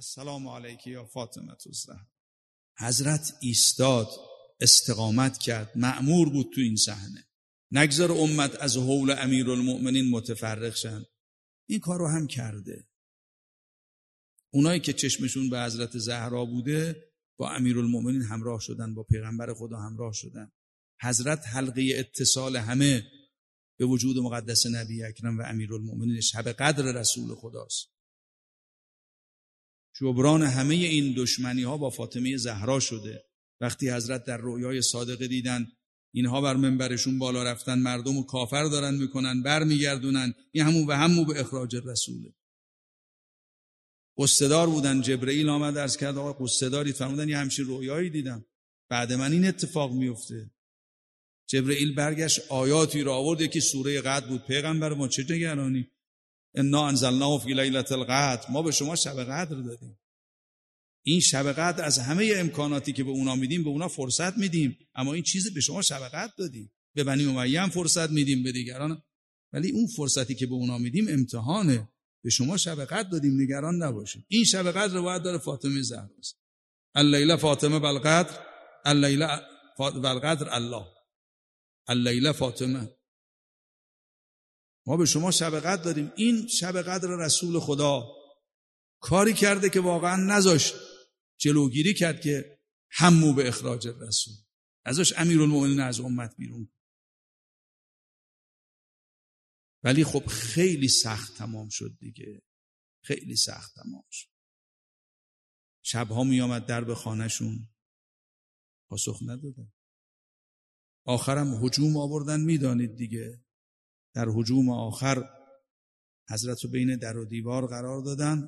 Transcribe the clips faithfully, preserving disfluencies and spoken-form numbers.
السلام علیک یا فاطمه الزهرا. حضرت ایستاد، استقامت کرد، مأمور بود تو این صحنه نگذار امت از حول امیرالمؤمنین متفرق شن. این کار رو هم کرده. اونایی که چشمشون به حضرت زهرا بوده با امیرالمؤمنین همراه شدن، با پیغمبر خدا همراه شدن. حضرت حلقه اتصال همه به وجود مقدس نبی اکرم و امیرالمؤمنین شب قدر رسول خداست. جبران همه این دشمنی ها با فاطمه زهرا شده. وقتی حضرت در رؤیای صادقه دیدن اینها بر منبرشون بالا رفتن، مردم رو کافر دارن میکنن، بر میگردونن، این همون و همون به اخراج رسوله. قصه‌دار بودن، جبرئیل آمد عرض کرد آقا قصه‌داری، فرمودن یه همچین رؤیایی دیدم، بعد من این اتفاق میفته. جبرئیل برگشت آیاتی را آورد، یکی سوره قدر بود. پیغمبر ما چه نگرانی؟ انا انزلناه فی لیلة القدر، ما به شما شب قدر دادیم. این شب قدر از همه امکاناتی که به اونا میدیم به اونا فرصت میدیم، اما این چیزی به شما شب قدر دادیم. به بنی امیه هم فرصت میدیم، به دیگران، ولی اون فرصتی که به اونا میدیم امتحانه. به شما شب قدر دادیم، نگران نباشید. این شب قدر روایت داره فاطمه زهرا. اللیله فاطمه بالقدر، اللیله بالقدر الله، اللیله فاطمه. ما به شما شب قدر داریم. این شب قدر رسول خدا کاری کرده که واقعا نذاشت، جلوگیری کرد که همو به اخراج رسول، ازش امیرالمؤمنین از امت بیرون. ولی خب خیلی سخت تمام شد دیگه، خیلی سخت تمام شد. شبها می آمد در به خانهشون، پاسخ ندادن. آخرم هجوم آوردن، میدانید دیگه. در هجوم آخر حضرت رو بین در و دیوار قرار دادن،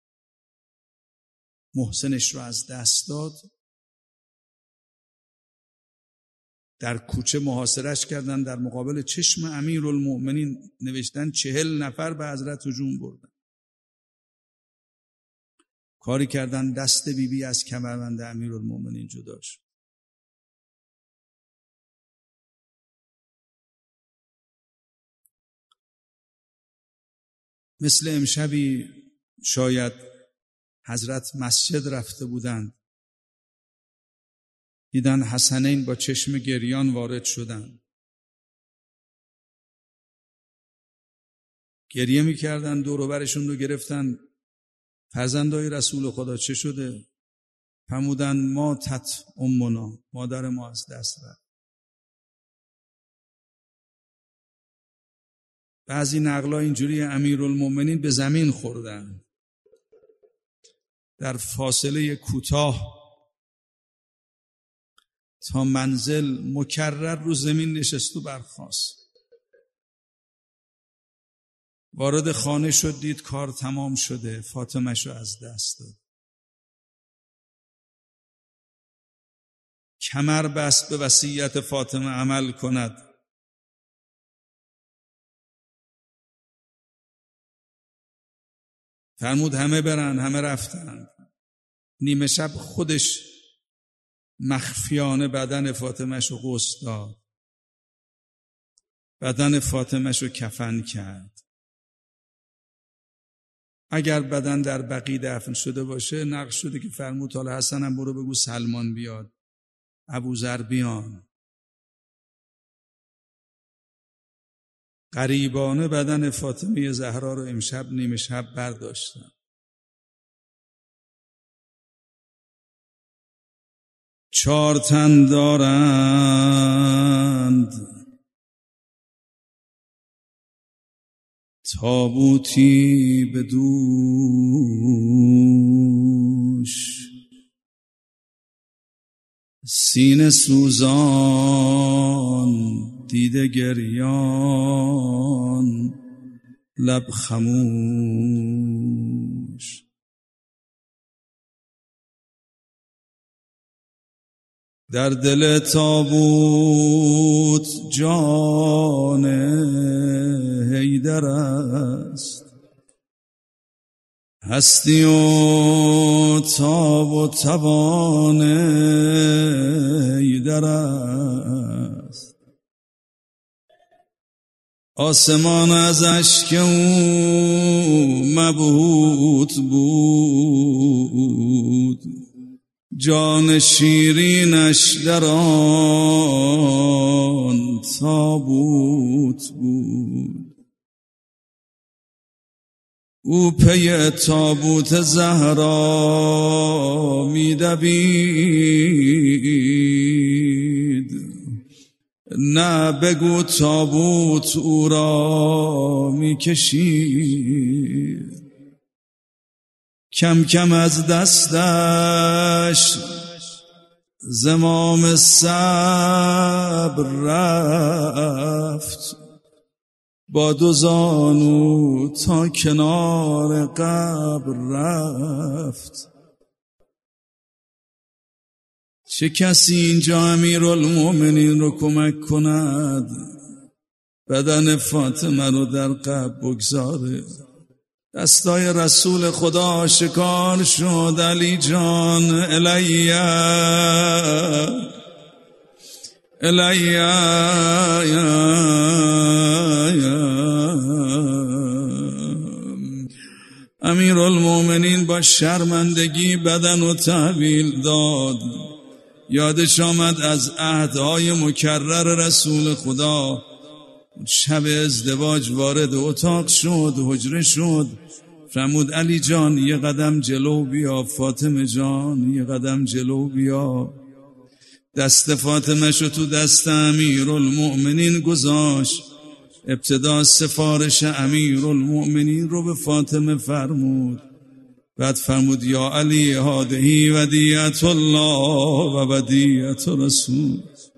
محسنش رو از دست داد، در کوچه محاصرش کردن، در مقابل چشم امیرالمؤمنین نوشتن چهل نفر به حضرت هجوم بردن. کاری کردن دست بیبی بی از کمربند امیرالمؤمنین جدا شد. مثل امشبی شاید حضرت مسجد رفته بودند، دیدن حسنین با چشم گریان وارد شدند، گریه میکردن، دور و برشون رو گرفتن. فرزندای رسول خدا چه شده؟ فرمودن ما تت امنا، مادر ما از دست رفت. بعضی نقلا اینجوری امیرالمؤمنین به زمین خوردن، در فاصله کوتاه تا منزل مکرر رو زمین نشست و برخاست. وارد خانه شد، دید کار تمام شده، فاطمه شو از دست داد. کمر بست به وصیت فاطمه عمل کند. فرمود همه برن، همه رفتن. نیمه شب خودش مخفیانه بدن فاطمه شو غسل داد، بدن فاطمه شو کفن کرد. اگر بدن در بقیع دفن شده باشه، نقل شده که فرمود حالا حسنم برو بگو سلمان بیاد، ابوذر بیان. غریبانه بدن فاطمه زهرا رو امشب نیمه شب برداشتن. چار تن دارند تابوتی به دوش، سینه سوزان دیده گریان لب خموش. در دل تابوت جان حیدر است، هستی و تاب و توان حیدر است. آسمان از اشک او مبهوت بود، جان شیرینش در آن تابوت بود. او پی تابوت زهرا می دوید، نه بگو تابوت او را می کشید. کم کم از دستش زمام صبر رفت، با دو زانو تا کنار قبر رفت. چه کسی اینجا امیرالمومنین رو کمک کند بدن فاطمه رو در قبر بگذاره؟ دستای رسول خدا آشکار شد. علی جان الیه الیه امیرالمومنین با شرمندگی بدن و تحویل داد. یادش آمد از عهدهای مکرر رسول خدا. شب ازدواج وارد اتاق شد، حجره شد، فرمود علی جان یه قدم جلو بیا، فاطمه جان یه قدم جلو بیا. دست فاطمه شو تو دست امیرالمؤمنین گذاشت. ابتدا سفارش امیرالمؤمنین رو به فاطمه فرمود، بعد فرمود یا علی هادهی ودیعت الله و ودیعت رسول.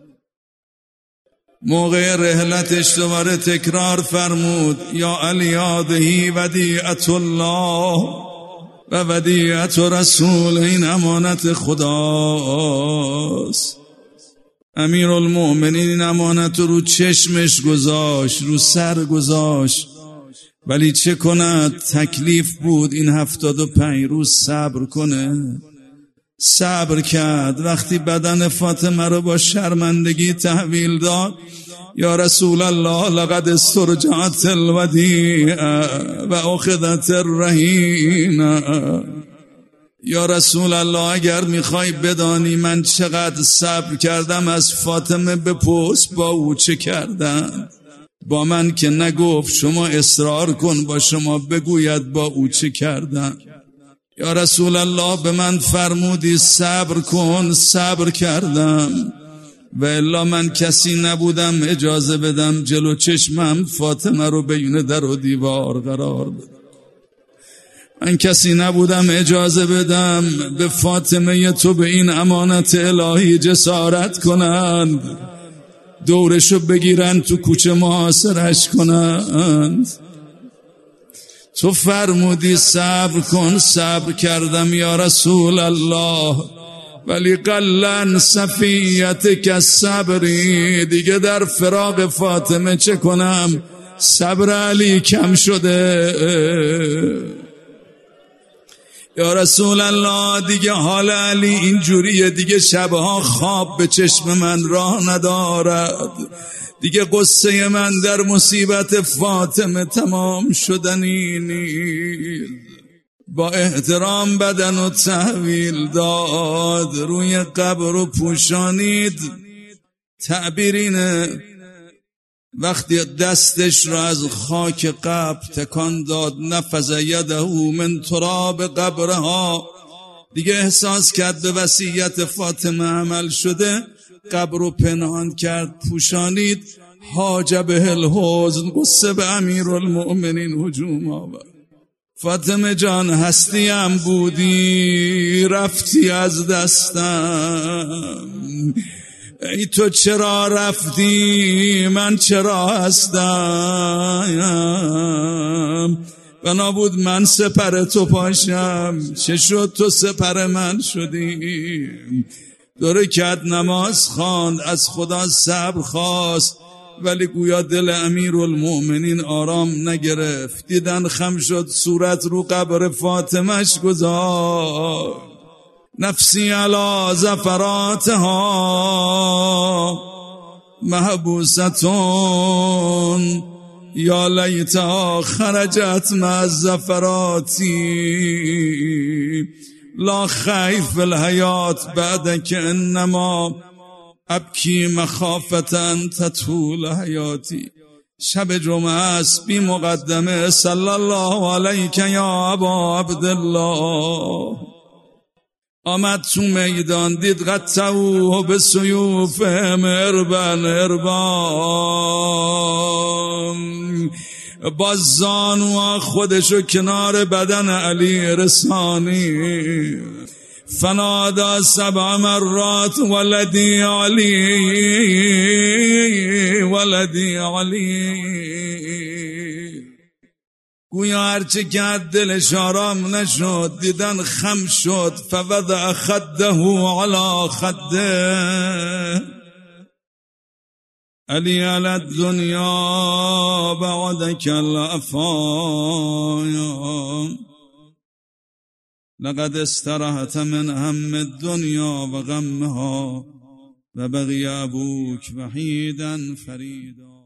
موقع رحلتش دوباره تکرار فرمود یا علی هادهی ودیعت الله و ودیعت رسول. این امانت خداست. امیرالمؤمنین این امانت رو چشمش گذاشت، رو سر گذاشت، ولی چه کند؟ تکلیف بود این هفتاد و پنج روز صبر کنه. صبر کرد. وقتی بدن فاطمه رو با شرمندگی تحویل داد، یا رسول الله لقد استرجعت الودیعه و اخذت الرهینه. یا رسول الله اگر میخوای بدانی من چقدر صبر کردم از فاطمه بپرس با او چه کردن. با من که نگفت، شما اصرار کن با شما بگوید با او چه کردن. یا رسول الله به من فرمودی صبر کن، صبر کردم، و الا من کسی نبودم اجازه بدم جلو چشمم فاطمه رو بین در و دیوار قرار بدم. من کسی نبودم اجازه بدم به فاطمه تو به این امانت الهی جسارت کنند، دورشو بگیرن تو کوچه محاصرش کنند. تو فرمودی صبر کن، صبر کردم یا رسول الله، ولی قلن صفیت که صبری. دیگه در فراق فاطمه چه کنم؟ صبر علی کم شده. یا رسول الله دیگه حال علی اینجوریه، دیگه شبها خواب به چشم من راه ندارد، دیگه قصه من در مصیبت فاطمه تمام شدنی نیست. با احترام بدن و تحویل داد، روی قبر و پوشانید. تعبیر اینه وقتی دستش را از خاک قبر تکان داد، نفذ یده من تراب قبرها، دیگه احساس کرد به وصیت فاطمه عمل شده. قبر رو پنهان کرد، پوشانید. حاجب الحزن، قصه به امیرالمؤمنین هجوم آورد. فاطمه جان هستیم بودی، رفتی از دستم. ای تو چرا رفتی، من چرا هستم؟ بنا بود من سپر تو پاشم، چه شد تو سپر من شدی؟ دو رکعت نماز خواند، از خدا صبر خواست، ولی گویا دل امیرالمؤمنین آرام نگرفت. دیدن خم شد، صورت رو قبر فاطمهش گذاشت. نفسی علی زفراتها محبوستون، یا لیتها خرجت مع الزفراتی لا خیف الحیات بعدک انما ابکی مخافتا تطول حیاتی. شب جمعه است بی مقدمه. صلی الله علیک یا ابا عبدالله. آمد تو میدان دید قطعوه به سیوفهم اربن اربان. با زانوها خودشو کنار بدن علی رسانی. فنادا سبع مرات ولدی علی ولدی علی. گویا هرچه کرد دلش آرام نشد، دیدن خم شد. فوضع خده علی خده. علی علی الدنیا بعدک الافایا. لقد استرحت من هم الدنیا و غمها و بقی ابوک وحیدا فریدا.